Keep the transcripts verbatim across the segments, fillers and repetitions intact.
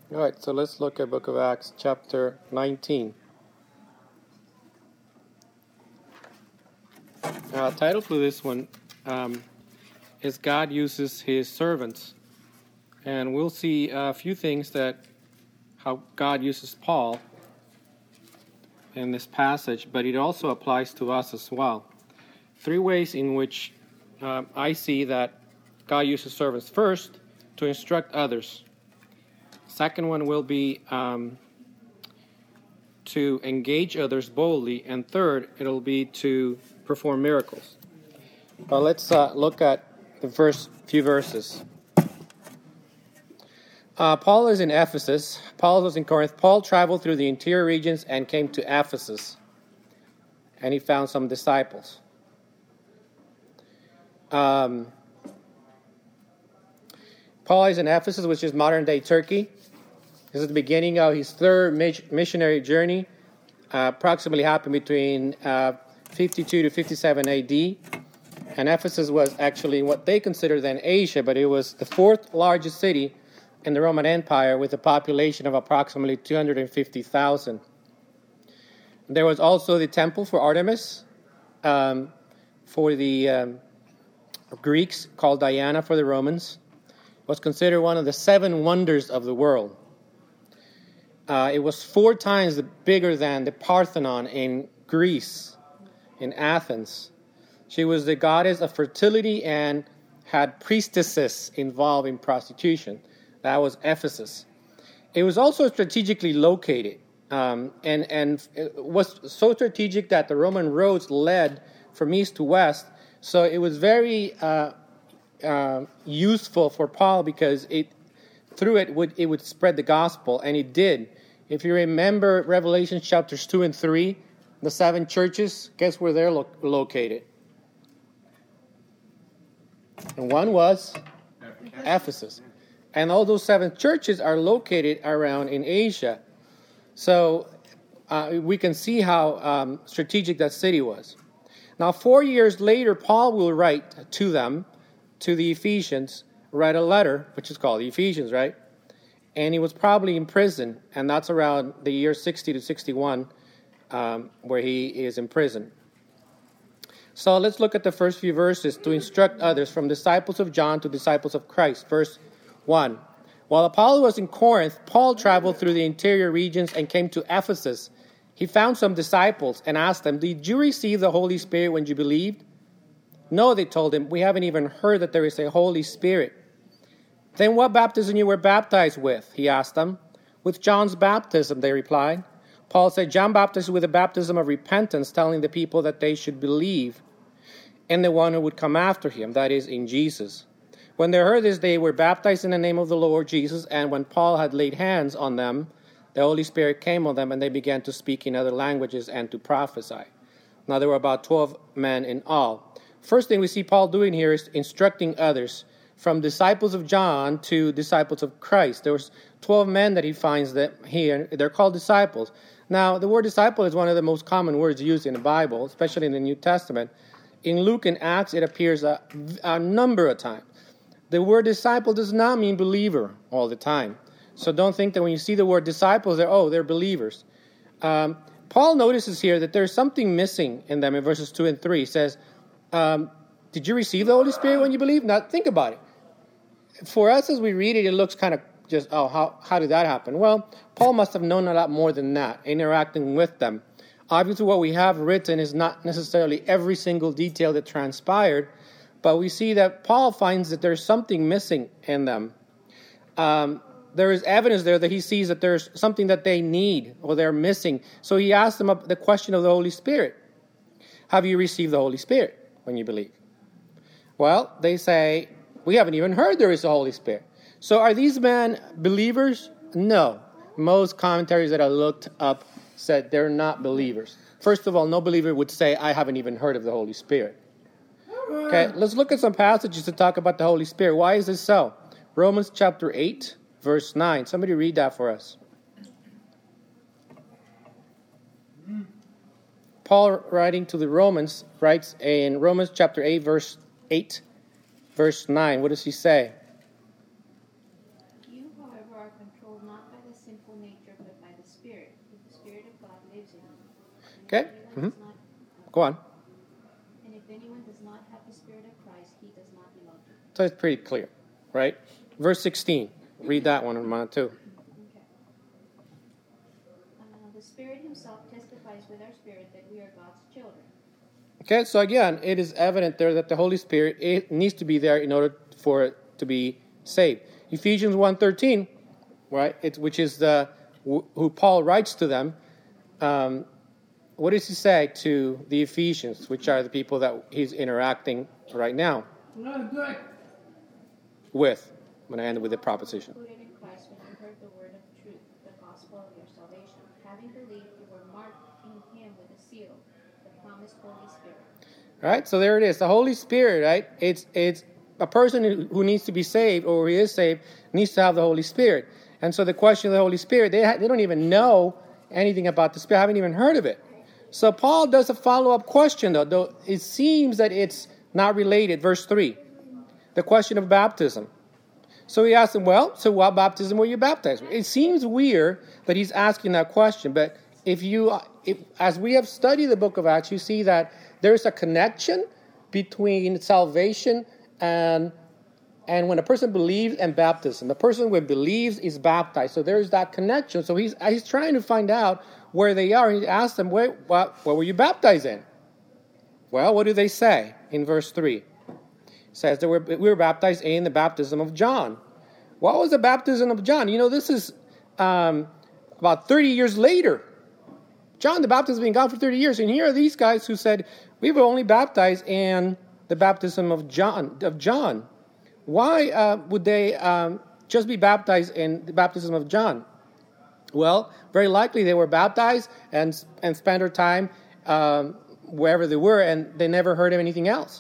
All right, so let's look at Book of Acts, chapter nineteen. Uh, title for this one um, is God Uses His Servants. And we'll see a few things that how God uses Paul in this passage, but it also applies to us as well. Three ways in which uh, I see that God uses servants. First, to instruct others. Second one will be um, to engage others boldly. And third, it'll be to perform miracles. Well, let's uh, look at the first few verses. Uh, Paul is in Ephesus. Paul was in Corinth. Paul traveled through the interior regions and came to Ephesus. And he found some disciples. Um, Paul is in Ephesus, which is modern-day Turkey. This is the beginning of his third missionary journey. Uh, approximately happened between uh, fifty-two to fifty-seven A D. And Ephesus was actually what they considered then Asia, but it was the fourth largest city in the Roman Empire with a population of approximately two hundred fifty thousand. There was also the temple for Artemis, um, for the um, Greeks, called Diana for the Romans. It was considered one of the seven wonders of the world. Uh, it was four times bigger than the Parthenon in Greece, in Athens. She was the goddess of fertility and had priestesses involved in prostitution. That was Ephesus. It was also strategically located, um, and, and it was so strategic that the Roman roads led from east to west. So it was very uh, uh, useful for Paul because it through it would it would spread the gospel, and it did. If you remember Revelation chapters two and three, the seven churches, guess where they're lo- located? And one was Ephesus. Ephesus. And all those seven churches are located around in Asia. So uh, we can see how um, strategic that city was. Now, four years later, Paul will write to them, to the Ephesians, write a letter, which is called the Ephesians, right? And he was probably in prison, and that's around the year sixty to sixty-one, um, where he is in prison. So let's look at the first few verses to instruct others from disciples of John to disciples of Christ. Verse one. While Apollos was in Corinth, Paul traveled through the interior regions and came to Ephesus. He found some disciples and asked them, "Did you receive the Holy Spirit when you believed?" "No," they told him. "We haven't even heard that there is a Holy Spirit." "Then what baptism you were baptized with?" he asked them. "With John's baptism," they replied. Paul said, "John baptized with a baptism of repentance, telling the people that they should believe in the one who would come after him, that is, in Jesus." When they heard this, they were baptized in the name of the Lord Jesus, and when Paul had laid hands on them, the Holy Spirit came on them, and they began to speak in other languages and to prophesy. Now there were about twelve men in all. First thing we see Paul doing here is instructing others, from disciples of John to disciples of Christ. There was twelve men that he finds that here. They're called disciples. Now, the word disciple is one of the most common words used in the Bible, especially in the New Testament. In Luke and Acts, it appears a, a number of times. The word disciple does not mean believer all the time. So don't think that when you see the word disciples, they're, oh, they're believers. Um, Paul notices here that there's something missing in them in verses two and three. He says, um, did you receive the Holy Spirit when you believed? Now, think about it. For us, as we read it, it looks kind of just, oh, how, how did that happen? Well, Paul must have known a lot more than that, interacting with them. Obviously, what we have written is not necessarily every single detail that transpired, but we see that Paul finds that there's something missing in them. Um, there is evidence there that he sees that there's something that they need or they're missing. So he asks them the question of the Holy Spirit. Have you received the Holy Spirit when you believe? Well, they say, we haven't even heard there is a Holy Spirit. So are these men believers? No. Most commentaries that I looked up said they're not believers. First of all, no believer would say, I haven't even heard of the Holy Spirit. Okay, let's look at some passages to talk about the Holy Spirit. Why is this so? Romans chapter eight, verse nine. Somebody read that for us. Paul, writing to the Romans, writes in Romans chapter eight, verse eight, verse nine. What does he say? You, however, therefore are controlled not by the sinful nature, but by the Spirit. If the Spirit of God lives in you. Okay. Mm-hmm. Not, Go on. And if anyone does not have the Spirit of Christ, he does not belong to him. So it's pretty clear, right? Verse sixteen. Read that one, Romana, too. Okay. Uh, the Spirit himself testifies with our spirit that we are God's children. Okay, so again, it is evident there that the Holy Spirit it needs to be there in order for it to be saved. Ephesians one thirteen, right, it, which is the who Paul writes to them. Um, what does he say to the Ephesians, which are the people that he's interacting right now with? When I end with the proposition. Included in Christ when you heard the word of truth, the gospel of your salvation. Having believed, you were marked in him with a seal, the promised Holy Spirit. All right, so there it is. The Holy Spirit, right? It's it's a person who needs to be saved or who is saved needs to have the Holy Spirit. And so the question of the Holy Spirit, they ha- they don't even know anything about the Spirit, haven't even heard of it. So Paul does a follow-up question, though, though it seems that it's not related. Verse three, the question of baptism. So he asked him, well, so what baptism were you baptized with? It seems weird that he's asking that question, but if you, if, as we have studied the book of Acts, you see that there's a connection between salvation and and when a person believes and baptism. The person who believes is baptized. So there's that connection. So he's he's trying to find out where they are. He asked them, where, what, what were you baptized in? Well, what do they say in verse three? It says that we're, we were baptized in the baptism of John. What was the baptism of John? You know, this is um, about thirty years later. John the Baptist has been gone for thirty years. And here are these guys who said, we were only baptized in the baptism of John. Of John. Why uh, would they um, just be baptized in the baptism of John? Well, very likely they were baptized and and spent their time um, wherever they were, and they never heard of anything else.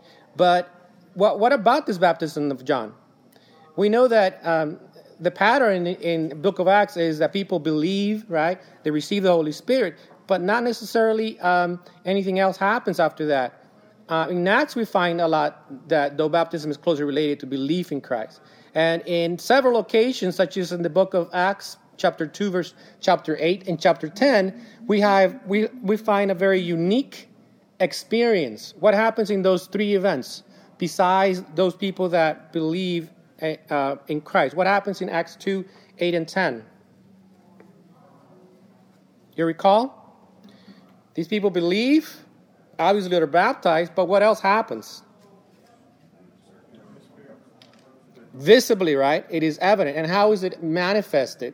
But what what about this baptism of John? We know that um, the pattern in, in the book of Acts is that people believe, right? They receive the Holy Spirit, but not necessarily um, anything else happens after that. Uh, in Acts, we find a lot that though baptism is closely related to belief in Christ. And in several occasions, such as in the book of Acts, chapter two, verse chapter eight, and chapter ten, we have we, we find a very unique experience. What happens in those three events, besides those people that believe uh, in Christ? What happens in Acts two, eight, and ten? You recall? These people believe. Obviously, they're baptized, but what else happens? Visibly, right? It is evident. And how is it manifested?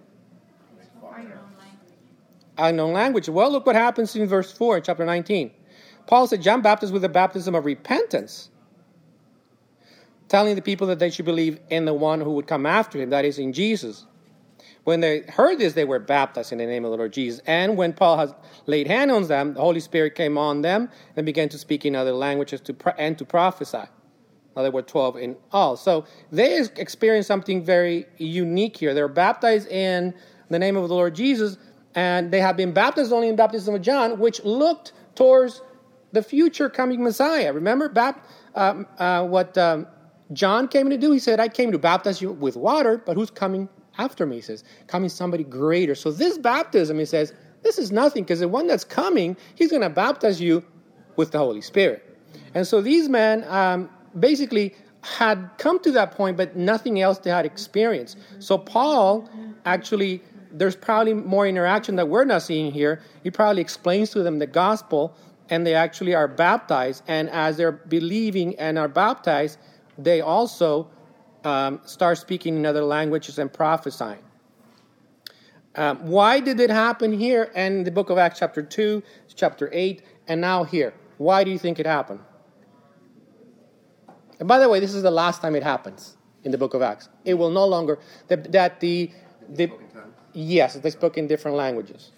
Unknown language. Well, look what happens in verse four, in chapter nineteen. Paul said, John baptized with the baptism of repentance, telling the people that they should believe in the one who would come after him, that is, in Jesus. When they heard this, they were baptized in the name of the Lord Jesus. And when Paul has laid hands on them, the Holy Spirit came on them and began to speak in other languages to pro- and to prophesy. Now, there were twelve in all. So they experienced something very unique here. They were baptized in the name of the Lord Jesus, and they had been baptized only in the baptism of John, which looked towards the future coming Messiah. Remember bap- uh, uh, what um, John came to do? He said, I came to baptize you with water, but who's coming after me? He says, coming somebody greater. So this baptism, he says, this is nothing, because the one that's coming, he's going to baptize you with the Holy Spirit. And so these men um, basically had come to that point, but nothing else they had experienced. So Paul actually, there's probably more interaction that we're not seeing here. He probably explains to them the gospel, and they actually are baptized. And as they're believing and are baptized, they also Um, start speaking in other languages and prophesying. Um, why did it happen here in the book of Acts chapter two, chapter eight, and now here? Why do you think it happened? And by the way, this is the last time it happens in the book of Acts. It will no longer, that, that the, the yes, they spoke in different languages.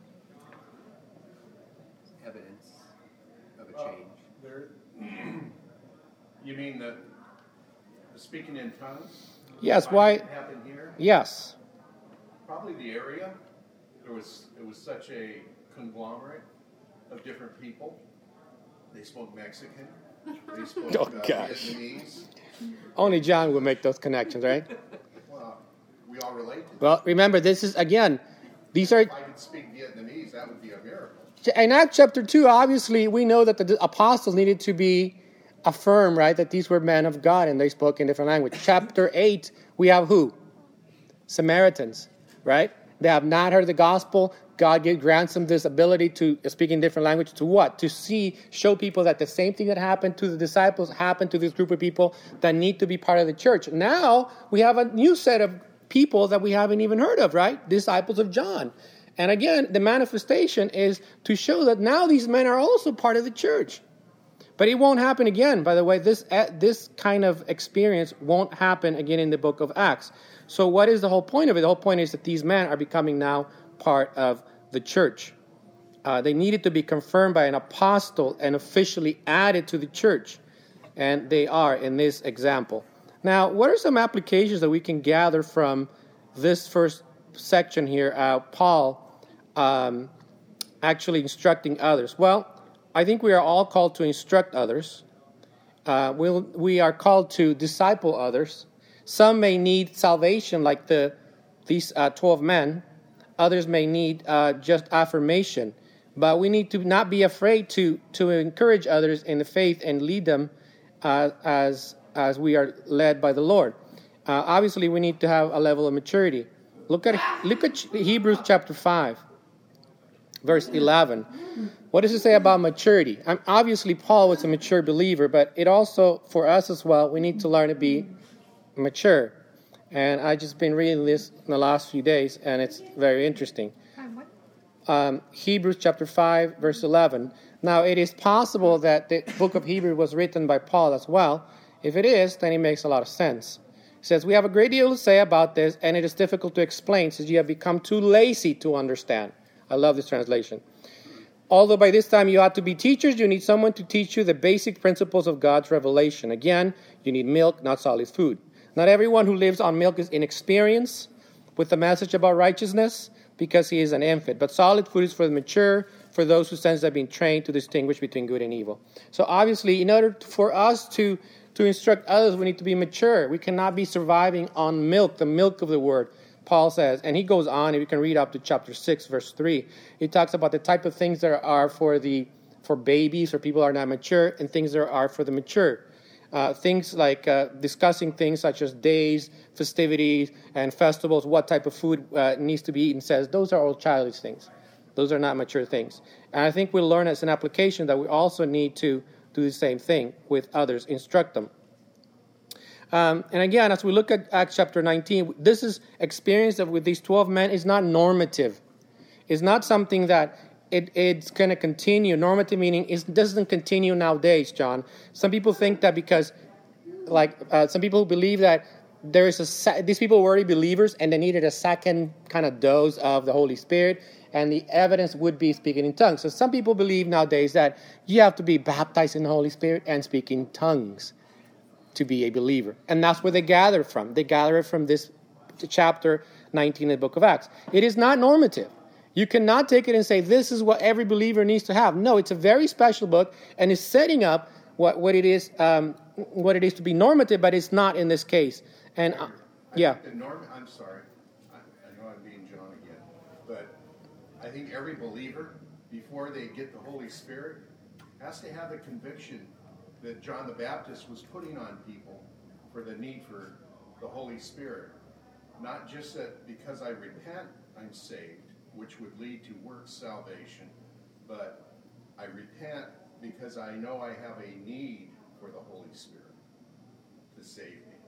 Evidence of a change. Uh, there, you mean that speaking in tongues? Yes, why? Happened here? Yes. Probably the area. There was it was such a conglomerate of different people. They spoke Mexican. They spoke Oh, uh, gosh. Vietnamese. Only John would make those connections, right? Well, we all relate to. Well, remember, this is, again, these are... If I could speak Vietnamese, that would be a miracle. In Acts chapter two, obviously, we know that the apostles needed to be affirmed, right, that these were men of God and they spoke in different language. Chapter eight, we have who? Samaritans, right? They have not heard the gospel. God grants them this ability to speak in different language. To what? To see, show people that the same thing that happened to the disciples happened to this group of people that need to be part of the church. Now, we have a new set of people that we haven't even heard of, right? Disciples of John. And again, the manifestation is to show that now these men are also part of the church. But it won't happen again. By the way, this uh, this kind of experience won't happen again in the book of Acts. So what is the whole point of it? The whole point is that these men are becoming now part of the church. Uh, they needed to be confirmed by an apostle and officially added to the church. And they are in this example. Now, what are some applications that we can gather from this first section here, uh, Paul um, actually instructing others? Well, I think we are all called to instruct others. Uh, we'll, we are called to disciple others. Some may need salvation like the these uh, twelve men. Others may need uh, just affirmation. But we need to not be afraid to, to encourage others in the faith and lead them uh, as, as we are led by the Lord. Uh, obviously, we need to have a level of maturity. Look at look at Hebrews chapter five, verse eleven. What does it say about maturity? Um, obviously, Paul was a mature believer, but it also, for us as well, we need to learn to be mature. And I've just been reading this in the last few days, and it's very interesting. Um, Hebrews chapter five, verse eleven. Now, it is possible that the book of Hebrews was written by Paul as well. If it is, then it makes a lot of sense. It says, we have a great deal to say about this, and it is difficult to explain since you have become too lazy to understand. I love this translation. Although by this time you ought to be teachers, you need someone to teach you the basic principles of God's revelation. Again, you need milk, not solid food. Not everyone who lives on milk is inexperienced with the message about righteousness because he is an infant. But solid food is for the mature, for those whose senses have been trained to distinguish between good and evil. So obviously, in order for us to To instruct others, we need to be mature. We cannot be surviving on milk, the milk of the word, Paul says. And he goes on, and you can read up to chapter six, verse three. He talks about the type of things that are for the for babies or people who are not mature, and things that are for the mature. Uh, things like uh, discussing things such as days, festivities, and festivals, what type of food uh, needs to be eaten, says those are all childish things. Those are not mature things. And I think we'll learn as an application that we also need to do the same thing with others, instruct them. Um, and again, as we look at Acts chapter nineteen, this is experience of with these twelve men is not normative. It's not something that it, it's going to continue. Normative meaning it doesn't continue nowadays, John. Some people think that because, like, uh, some people believe that there is a these people were already believers and they needed a second kind of dose of the Holy Spirit. And the evidence would be speaking in tongues. So some people believe nowadays that you have to be baptized in the Holy Spirit and speak in tongues to be a believer. And that's where they gather from. They gather it from this chapter nineteen in the book of Acts. It is not normative. You cannot take it and say, this is what every believer needs to have. No, it's a very special book and it's setting up what, what, it, is, um, what it is to be normative, but it's not in this case. And uh, yeah. The norm, I'm sorry. I, I know I'm being John again. But I think every believer, before they get the Holy Spirit, has to have the conviction that John the Baptist was putting on people for the need for the Holy Spirit. Not just that because I repent, I'm saved, which would lead to works salvation, but I repent because I know I have a need for the Holy Spirit to save me.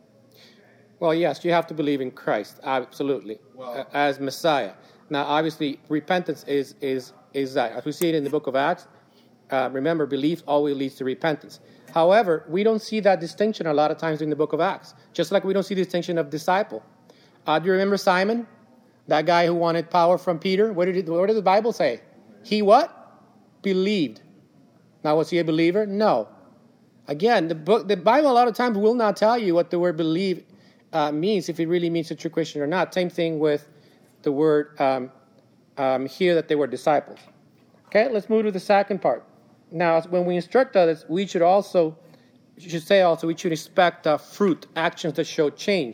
Well, yes, you have to believe in Christ, absolutely, well, as Messiah. Now, obviously, repentance is is is that. As we see it in the book of Acts, uh, remember, belief always leads to repentance. However, we don't see that distinction a lot of times in the book of Acts, just like we don't see the distinction of disciple. Uh, do you remember Simon, that guy who wanted power from Peter? What did, it, what did the Bible say? He what? Believed. Now, was he a believer? No. Again, the book, the Bible a lot of times will not tell you what the word believe uh, means, if it really means a true Christian or not. Same thing with the word um, um, here that they were disciples. Okay, let's move to the second part. Now, when we instruct others, we should also, you should say also, we should expect uh, fruit, actions that show change.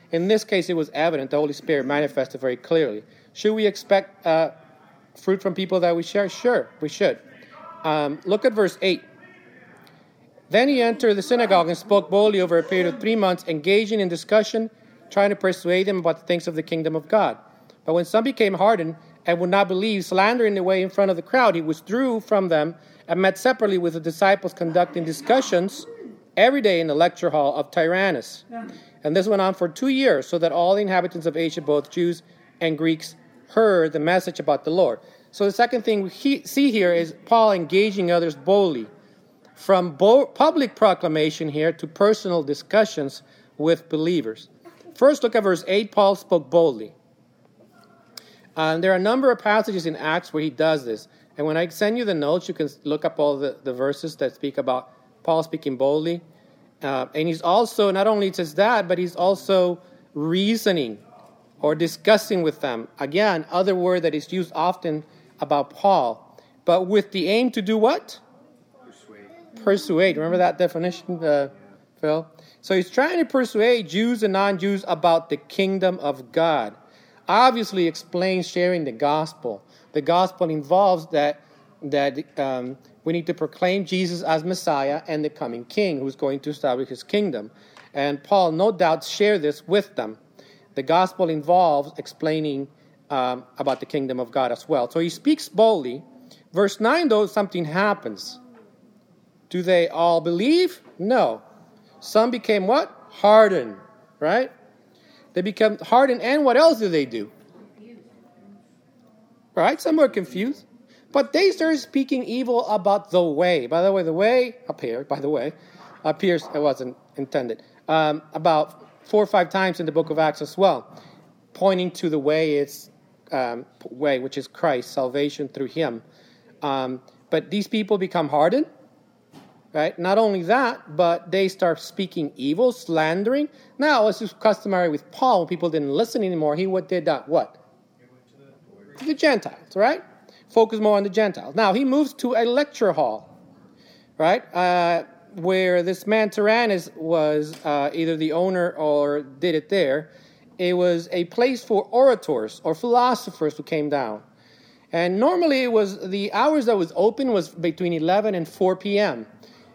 In this case, it was evident. The Holy Spirit manifested very clearly. Should we expect uh, fruit from people that we share? Sure, we should. Um, look at verse eight. Then he entered the synagogue and spoke boldly over a period of three months, engaging in discussion, trying to persuade them about the things of the kingdom of God. But when some became hardened and would not believe, slandering the way in front of the crowd, he withdrew from them and met separately with the disciples, conducting discussions every day in the lecture hall of Tyrannus. And this went on for two years, so that all the inhabitants of Asia, both Jews and Greeks, heard the message about the Lord. So the second thing we he- see here is Paul engaging others boldly. From bo- public proclamation here to personal discussions with believers. First, look at verse eight. Paul spoke boldly. Um, there are a number of passages in Acts where he does this. And when I send you the notes, you can look up all the, the verses that speak about Paul speaking boldly. Uh, and he's also, not only says that, but he's also reasoning or discussing with them. Again, other word that is used often about Paul. But with the aim to do what? Persuade. Remember that definition, uh, Phil? So he's trying to persuade Jews and non-Jews about the kingdom of God. Obviously explains sharing the gospel. The gospel involves that that um, we need to proclaim Jesus as Messiah and the coming King who's going to establish his kingdom. And Paul, no doubt, shared this with them. The gospel involves explaining um, about the kingdom of God as well. So he speaks boldly. Verse nine, though, something happens. Do they all believe? No. Some became what? Hardened, right? They become hardened, and what else do they do? Right? Some were confused. But they started speaking evil about the way. By the way, the way appeared, by the way, appears, it wasn't intended, um, about four or five times in the book of Acts as well, pointing to the way, it's um, way, which is Christ, salvation through him. Um, but these people become hardened. Right? Not only that, but they start speaking evil, slandering. Now, as is customary with Paul, when people didn't listen anymore, he what did that? What? To the Gentiles, right? Focus more on the Gentiles. Now, he moves to a lecture hall, right? Uh, where this man Tyrannus was uh, either the owner or did it there. It was a place for orators or philosophers who came down. And normally it was the hours that was open was between eleven and four p.m.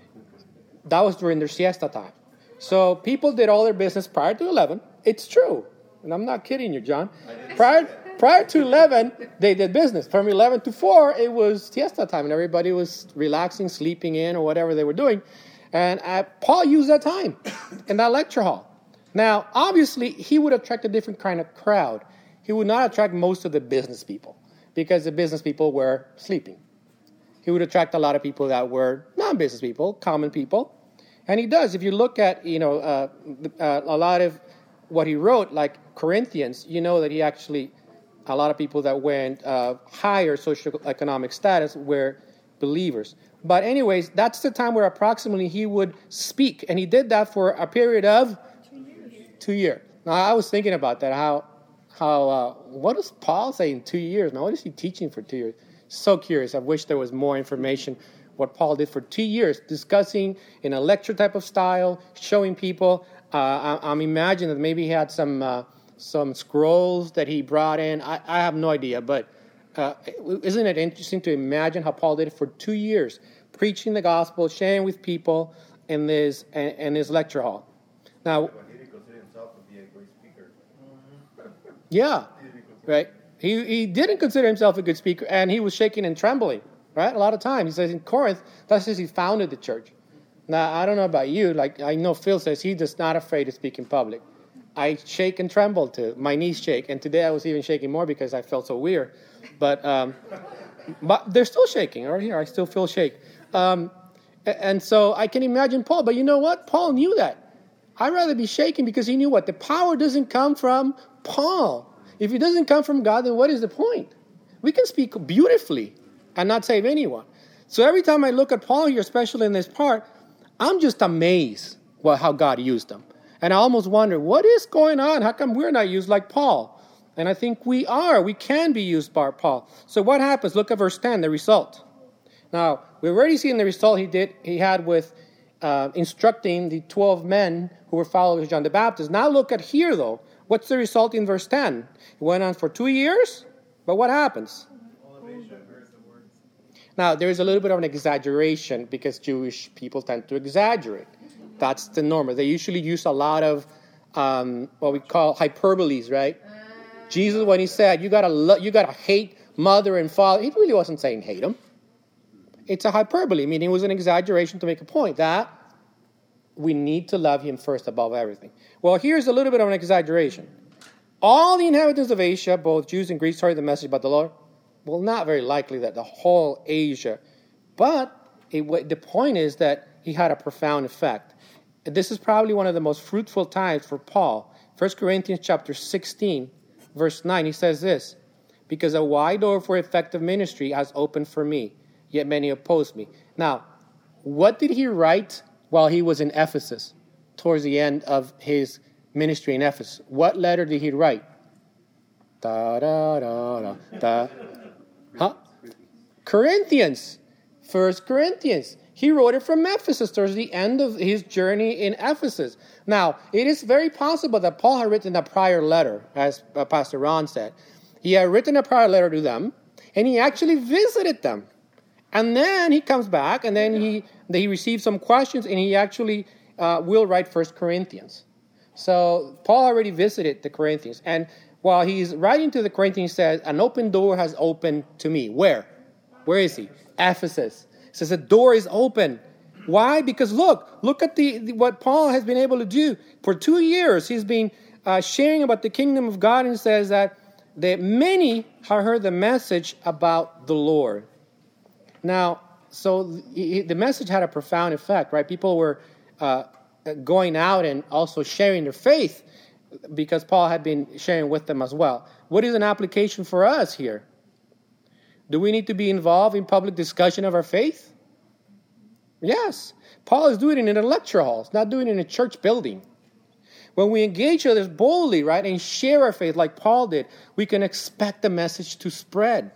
That was during their siesta time. So people did all their business prior to eleven. It's true. And I'm not kidding you, John. Prior prior to eleven, they did business. From eleven to four, it was siesta time. And everybody was relaxing, sleeping in, or whatever they were doing. And uh, Paul used that time in that lecture hall. Now, obviously, he would attract a different kind of crowd. He would not attract most of the business people because the business people were sleeping. He would attract a lot of people that were non-business people, common people. And he does. If you look at, you know, uh, uh, a lot of what he wrote, like Corinthians, you know that he actually, a lot of people that went uh, higher socioeconomic status were believers. But anyways, that's the time where approximately he would speak. And he did that for a period of two years. Two years. Now, I was thinking about that. How, how, uh, what does Paul say in two years? Now, what is he teaching for two years? So curious. I wish there was more information what Paul did for two years, discussing in a lecture type of style, showing people. Uh, I, I'm imagining that maybe he had some uh, some scrolls that he brought in. I, I have no idea, but uh, isn't it interesting to imagine how Paul did it for two years, preaching the gospel, sharing with people in this in, in this lecture hall. Now, he didn't consider himself to be a great speaker. Yeah, right. He he didn't consider himself a good speaker, and he was shaking and trembling, right? A lot of times. He says in Corinth, that's just he founded the church. Now, I don't know about you. Like, I know Phil says he's just not afraid to speak in public. I shake and tremble too. My knees shake, and today I was even shaking more because I felt so weird. But um, but they're still shaking. Right here, I still feel shake. Um, and so I can imagine Paul. But you know what? Paul knew that. I'd rather be shaking because he knew what? The power doesn't come from Paul. If it doesn't come from God, then what is the point? We can speak beautifully and not save anyone. So every time I look at Paul here, especially in this part, I'm just amazed well, how God used him. And I almost wonder, what is going on? How come we're not used like Paul? And I think we are. We can be used by Paul. So what happens? Look at verse ten, the result. Now, we've already seen the result he did. He had with uh, instructing the twelve men who were followers of John the Baptist. Now look at here, though. What's the result in verse ten? It went on for two years, but what happens? Now, there's a little bit of an exaggeration because Jewish people tend to exaggerate. That's the norm. They usually use a lot of um, what we call hyperboles, right? Jesus, when he said, you gotta lo- you gotta hate mother and father, he really wasn't saying hate them. It's a hyperbole, meaning it was an exaggeration to make a point that we need to love him first above everything. Well, here's a little bit of an exaggeration. All the inhabitants of Asia, both Jews and Greeks, heard the message about the Lord. Well, not very likely that the whole Asia. But it, the point is that he had a profound effect. This is probably one of the most fruitful times for Paul. First Corinthians chapter sixteen, verse nine, he says this, because a wide door for effective ministry has opened for me, yet many oppose me. Now, what did he write while he was in Ephesus, towards the end of his ministry in Ephesus? What letter did he write? Da, da, da, da, da. Huh? Corinthians. First Corinthians. He wrote it from Ephesus towards the end of his journey in Ephesus. Now, it is very possible that Paul had written a prior letter, as Pastor Ron said. He had written a prior letter to them, and he actually visited them. And then he comes back, and then he he received some questions, and he actually uh, will write First Corinthians. So Paul already visited the Corinthians. And while he's writing to the Corinthians, he says, an open door has opened to me. Where? Where is he? Ephesus. He says, the door is open. Why? Because look, look at the, the what Paul has been able to do. For two years, he's been uh, sharing about the kingdom of God, and says that, that many have heard the message about the Lord. Now, so he, the message had a profound effect, right? People were uh, going out and also sharing their faith because Paul had been sharing with them as well. What is an application for us here? Do we need to be involved in public discussion of our faith? Yes. Paul is doing it in a lecture hall. He's not doing it in a church building. When we engage others boldly, right, and share our faith like Paul did, we can expect the message to spread.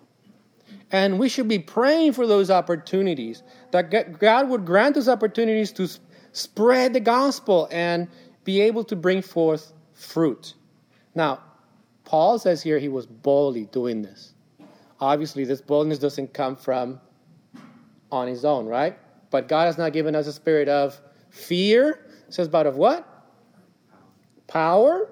And we should be praying for those opportunities, that God would grant us opportunities to spread the gospel and be able to bring forth fruit. Now, Paul says here he was boldly doing this. Obviously, this boldness doesn't come from on his own, right? But God has not given us a spirit of fear. It says about of what? Power.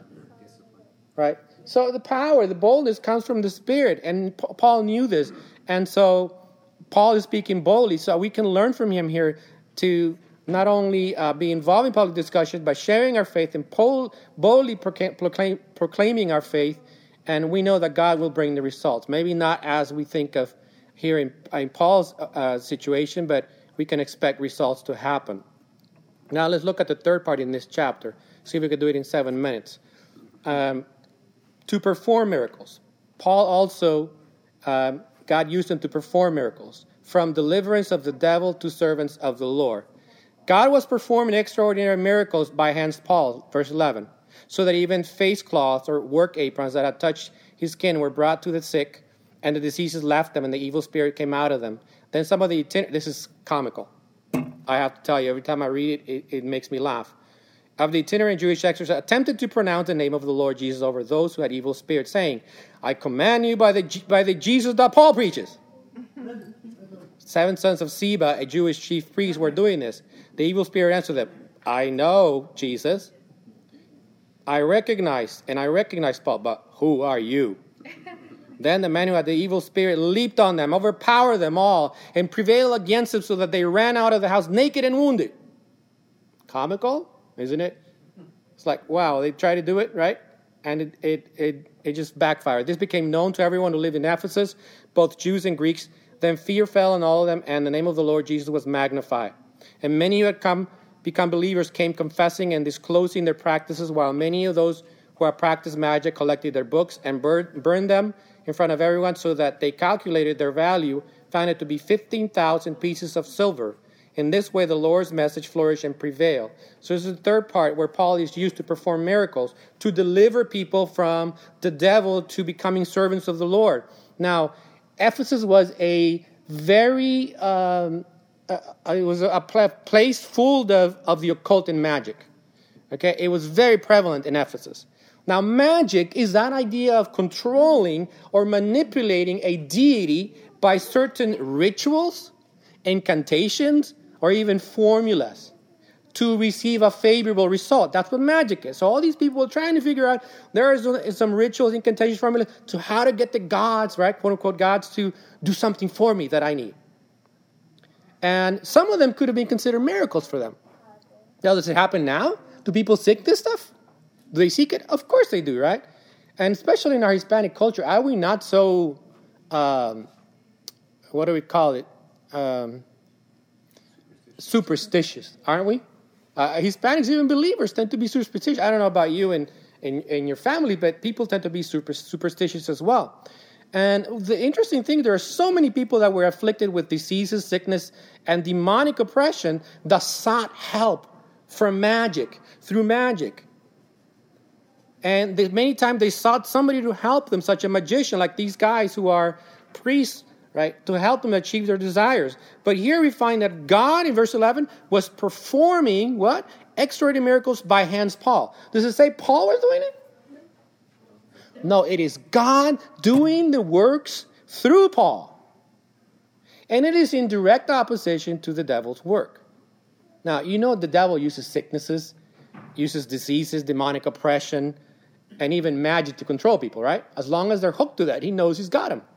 Right? So the power, the boldness comes from the Spirit. And Paul knew this. And so Paul is speaking boldly. So we can learn from him here to not only uh, be involved in public discussion, but sharing our faith and pol- boldly proclaim, proclaim, proclaiming our faith. And we know that God will bring the results. Maybe not as we think of here in, in Paul's uh, situation, but we can expect results to happen. Now let's look at the third part in this chapter. See if we can do it in seven minutes. Um, to perform miracles. Paul also, um, God used him to perform miracles. From deliverance of the devil to servants of the Lord. God was performing extraordinary miracles by hands Paul, verse eleven. So that even face cloths or work aprons that had touched his skin were brought to the sick, and the diseases left them, and the evil spirit came out of them. Then some of the, this is comical. I have to tell you, every time I read it, it, it makes me laugh. Of the itinerant Jewish exorcists attempted to pronounce the name of the Lord Jesus over those who had evil spirits, saying, I command you by the by the Jesus that Paul preaches. Seven sons of Sceva, a Jewish chief priest, were doing this. The evil spirit answered them, I know, Jesus. I recognize, and I recognize Paul, but who are you? Then the man who had the evil spirit leaped on them, overpowered them all, and prevailed against them so that they ran out of the house naked and wounded. Comical, isn't it? It's like, wow, they tried to do it, right? And it, it, it, it just backfired. This became known to everyone who lived in Ephesus, both Jews and Greeks. Then fear fell on all of them, and the name of the Lord Jesus was magnified. And many who had come become believers came confessing and disclosing their practices, while many of those who had practiced magic collected their books and burned them in front of everyone, so that they calculated their value, found it to be fifteen thousand pieces of silver. In this way, the Lord's message flourished and prevailed. So this is the third part where Paul is used to perform miracles, to deliver people from the devil to becoming servants of the Lord. Now, Ephesus was a very um, uh, it was a pla- place full of, of the occult and magic. Okay, it was very prevalent in Ephesus. Now, magic is that idea of controlling or manipulating a deity by certain rituals, incantations, or even formulas to receive a favorable result. That's what magic is. So all these people are trying to figure out, there is some rituals, incantations, formulas to how to get the gods, right, quote unquote gods, to do something for me that I need. And some of them could have been considered miracles for them. Now, does it happen now? Do people seek this stuff? Do they seek it? Of course they do, right? And especially in our Hispanic culture, are we not so, um, what do we call it? Um, superstitious, aren't we? Uh, Hispanics, even believers, tend to be superstitious. I don't know about you and, and, and your family, but people tend to be super, superstitious as well. And the interesting thing, there are so many people that were afflicted with diseases, sickness, and demonic oppression that sought help from magic, through magic. And they, many times they sought somebody to help them, such a magician, like these guys who are priests, right, to help them achieve their desires. But here we find that God, in verse eleven, was performing what? Extraordinary miracles by hands Paul. Does it say Paul was doing it? No, it is God doing the works through Paul. And it is in direct opposition to the devil's work. Now, you know the devil uses sicknesses, uses diseases, demonic oppression, and even magic to control people, right? As long as they're hooked to that, he knows he's got them.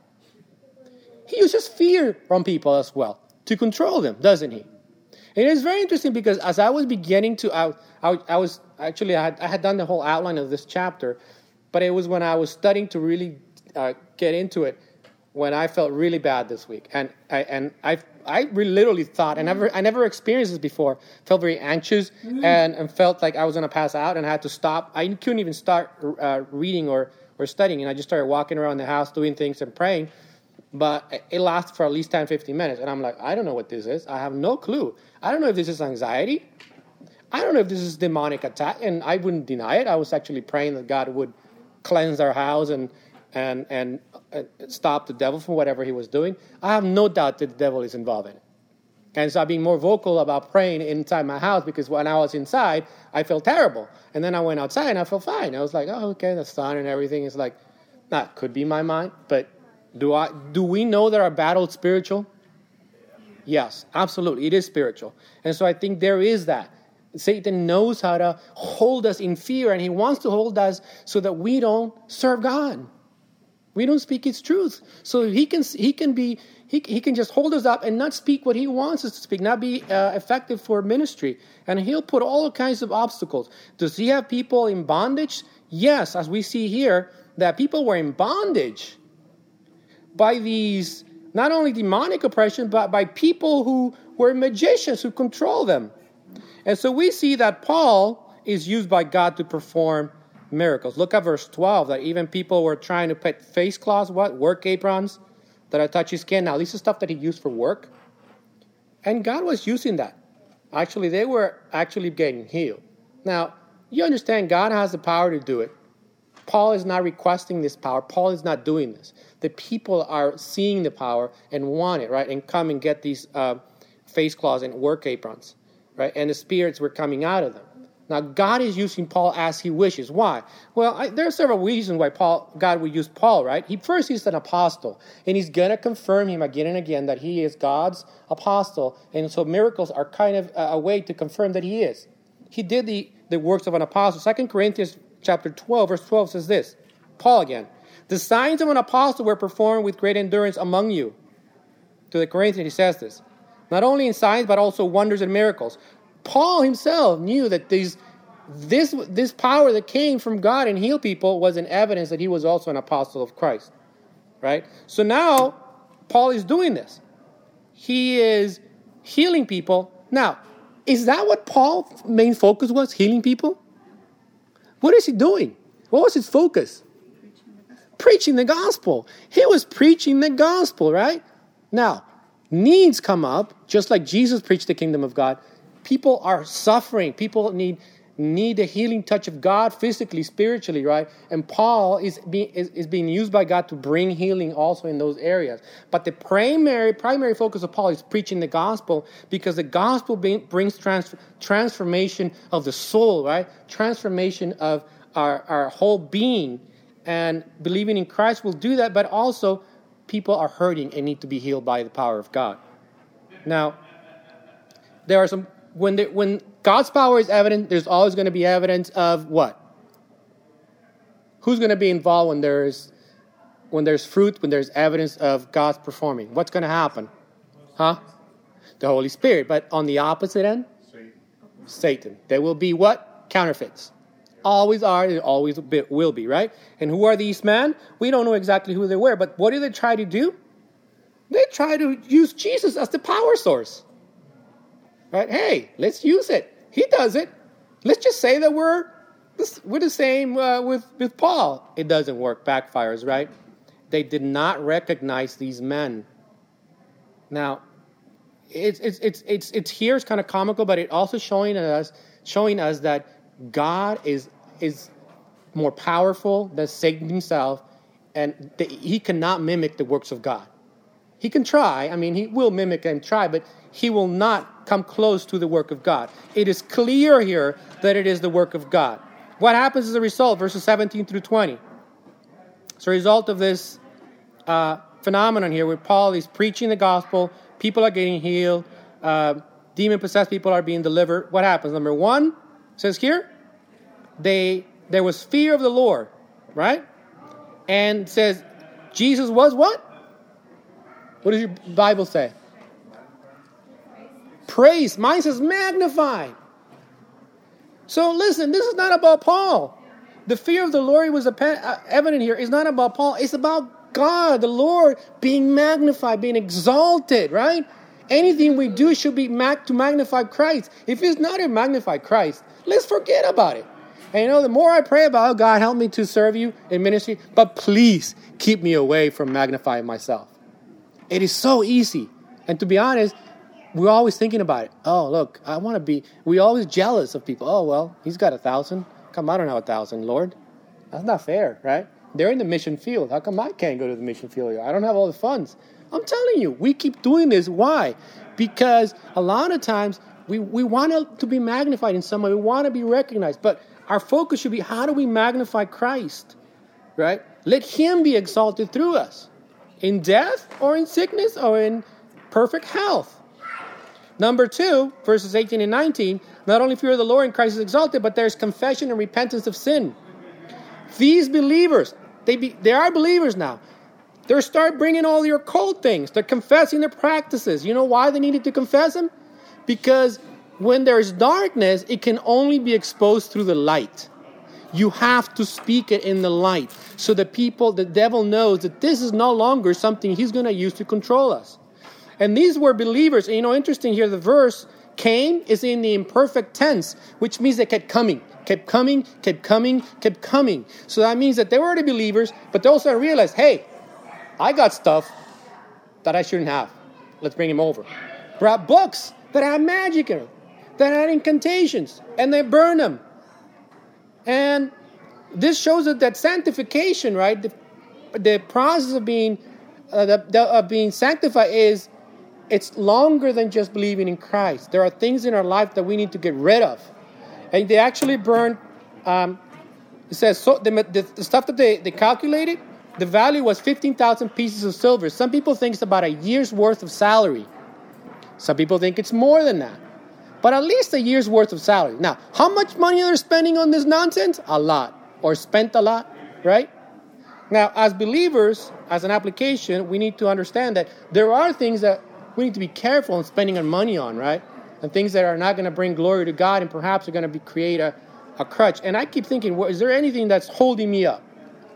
He uses fear from people as well to control them, doesn't he? And it's very interesting because as I was beginning to, I, I, I was actually, I had, I had done the whole outline of this chapter, but it was when I was studying to really uh, get into it when I felt really bad this week. And I, and I, I really literally thought, I never, I never experienced this before, felt very anxious and, and felt like I was going to pass out and I had to stop. I couldn't even start uh, reading or, or studying. And I just started walking around the house doing things and praying. But it lasted for at least ten, fifteen minutes. And I'm like, I don't know what this is. I have no clue. I don't know if this is anxiety. I don't know if this is demonic attack. And I wouldn't deny it. I was actually praying that God would cleanse our house and and and uh, stop the devil from whatever he was doing. I have no doubt that the devil is involved in it. And so I'm being more vocal about praying inside my house because when I was inside, I felt terrible. And then I went outside and I felt fine. I was like, oh, okay, the sun and everything is like, that could be my mind, but Do I do we know that our battle is spiritual? Yes, absolutely. It is spiritual. And so I think there is that. Satan knows how to hold us in fear, and he wants to hold us so that we don't serve God. We don't speak his truth. So he can he can be he, he can just hold us up and not speak what he wants us to speak, not be uh, effective for ministry. And he'll put all kinds of obstacles. Does he have people in bondage? Yes, as we see here, that people were in bondage by these, not only demonic oppression, but by people who were magicians who control them. And so we see that Paul is used by God to perform miracles. Look at verse twelve, that even people were trying to put face cloths, what? Work aprons that are touchy skin. Now, this is stuff that he used for work. And God was using that. Actually, they were actually getting healed. Now, you understand God has the power to do it. Paul is not requesting this power. Paul is not doing this. The people are seeing the power and want it, right? And come and get these uh, face cloths and work aprons, right? And the spirits were coming out of them. Now, God is using Paul as he wishes. Why? Well, I, there are several reasons why Paul, God would use Paul, right? He First, he's an apostle, and he's going to confirm him again and again that he is God's apostle. And so miracles are kind of a, a way to confirm that he is. He did the, the works of an apostle. Second Corinthians chapter twelve, verse twelve says this. Paul again. The signs of an apostle were performed with great endurance among you. To the Corinthians, he says this. Not only in signs, but also wonders and miracles. Paul himself knew that these, this, this power that came from God and healed people was an evidence that he was also an apostle of Christ. Right? So now, Paul is doing this. He is healing people. Now, is that what Paul's main focus was? Healing people? What is he doing? What was his focus? Preaching the gospel. He was preaching the gospel, right? Now, needs come up, just like Jesus preached the kingdom of God. People are suffering. People need need the healing touch of God physically, spiritually, right? And Paul is being is, is being used by God to bring healing also in those areas. But the primary primary focus of Paul is preaching the gospel, because the gospel being, brings trans, transformation of the soul, right? Transformation of our, our whole being. And believing in Christ will do that, but also people are hurting and need to be healed by the power of God. Now, there are some, when the, when God's power is evident, there's always going to be evidence of what? Who's going to be involved when there's when there's fruit, when there's evidence of God's performing? What's going to happen? Huh? The Holy Spirit. But on the opposite end? Satan. Satan. There will be what? Counterfeits. Always are, it always will be, right? And who are these men? We don't know exactly who they were, but what do they try to do? They try to use Jesus as the power source. Right? Hey, let's use it. He does it. Let's just say that we're we're the same uh, with, with Paul. It doesn't work. Backfires, right? They did not recognize these men. Now, it's it's it's it's it's here. It's kind of comical, but it also showing us showing us that God is is more powerful than Satan himself, and the, he cannot mimic the works of God. He can try. I mean, he will mimic and try, but he will not come close to the work of God. It is clear here that it is the work of God. What happens as a result? Verses seventeen through twenty. As a result of this uh, phenomenon here, where Paul is preaching the gospel, people are getting healed, uh, demon-possessed people are being delivered. What happens? Number one, it says here, they there was fear of the Lord, right? And it says Jesus was what? What does your Bible say? Praise. Mine says magnify. So listen, this is not about Paul. The fear of the Lord was evident here. It's not about Paul. It's about God, the Lord, being magnified, being exalted, right? Anything we do should be mag- to magnify Christ. If it's not to magnify Christ, let's forget about it. And you know, the more I pray about, oh, God, help me to serve you in ministry, but please keep me away from magnifying myself. It is so easy. And to be honest, we're always thinking about it. Oh, look, I want to be, we're always jealous of people. Oh, well, he's got a thousand. Come, I don't have a thousand, Lord. That's not fair, right? They're in the mission field. How come I can't go to the mission field? I don't have all the funds. I'm telling you, we keep doing this. Why? Because a lot of times we, we want to be magnified in some way. We want to be recognized. But our focus should be, how do we magnify Christ? Right? Let him be exalted through us. In death or in sickness or in perfect health. Number two, verses eighteen and nineteen, not only fear of the Lord and Christ is exalted, but there's confession and repentance of sin. These believers, they be, they are believers now. They start bringing all your occult things. They're confessing their practices. You know why they needed to confess them? Because when there's darkness, it can only be exposed through the light. You have to speak it in the light so that people, the devil knows that this is no longer something he's going to use to control us. And these were believers. And you know, interesting here, the verse came is in the imperfect tense, which means they kept coming, kept coming, kept coming, kept coming. So that means that they were the believers, but they also realized, hey, I got stuff that I shouldn't have. Let's bring him over. Brought books that had magic in them, that had incantations, and they burned them. And this shows us that sanctification, right? The, the process of being uh, the, the, of being sanctified is it's longer than just believing in Christ. There are things in our life that we need to get rid of, and they actually burned. Um, it says so the, the, the stuff that they, they calculated. The value was fifteen thousand pieces of silver. Some people think it's about a year's worth of salary. Some people think it's more than that. But at least a year's worth of salary. Now, how much money are they spending on this nonsense? A lot. Or spent a lot, right? Now, as believers, as an application, we need to understand that there are things that we need to be careful in spending our money on, right? And things that are not going to bring glory to God and perhaps are going to be, create a, a crutch. And I keep thinking, well, is there anything that's holding me up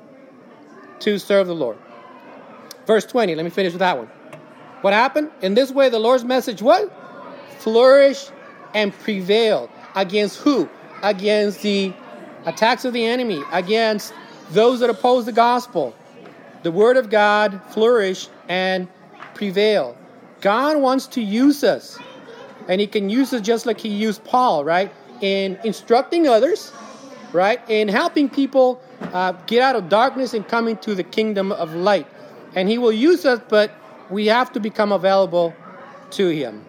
to serve the Lord? Verse twenty, let me finish with that one. What happened? In this way, the Lord's message, what? Flourished and prevailed. Against who? Against the attacks of the enemy. Against those that oppose the gospel. The word of God flourished and prevailed. God wants to use us. And he can use us just like he used Paul, right? in instructing others, right? In helping people uh, get out of darkness and come into the kingdom of light. And he will use us, but we have to become available to him.